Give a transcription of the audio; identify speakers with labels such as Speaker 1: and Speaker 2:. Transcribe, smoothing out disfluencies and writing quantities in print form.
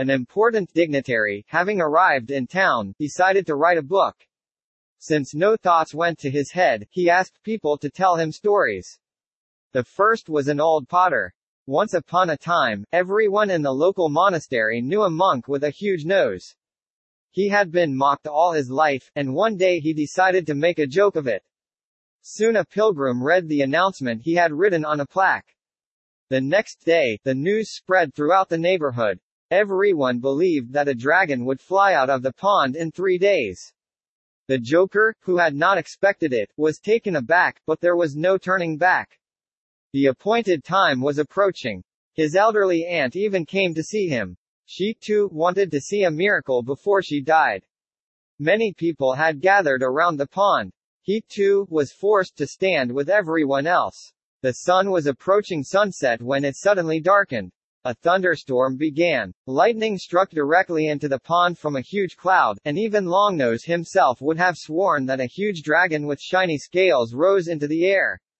Speaker 1: An important dignitary, having arrived in town, decided to write a book. Since no thoughts went to his head, he asked people to tell him stories. The first was an old potter. Once upon a time, everyone in the local monastery knew a monk with a huge nose. He had been mocked all his life, and one day he decided to make a joke of it. Soon a pilgrim read the announcement he had written on a plaque. The next day, the news spread throughout the neighborhood. Everyone believed that a dragon would fly out of the pond in 3 days. The joker, who had not expected it, was taken aback, but there was no turning back. The appointed time was approaching. His elderly aunt even came to see him. She, too, wanted to see a miracle before she died. Many people had gathered around the pond. He, too, was forced to stand with everyone else. The sun was approaching sunset when it suddenly darkened. A thunderstorm began. Lightning struck directly into the pond from a huge cloud, and even Longnose himself would have sworn that a huge dragon with shiny scales rose into the air.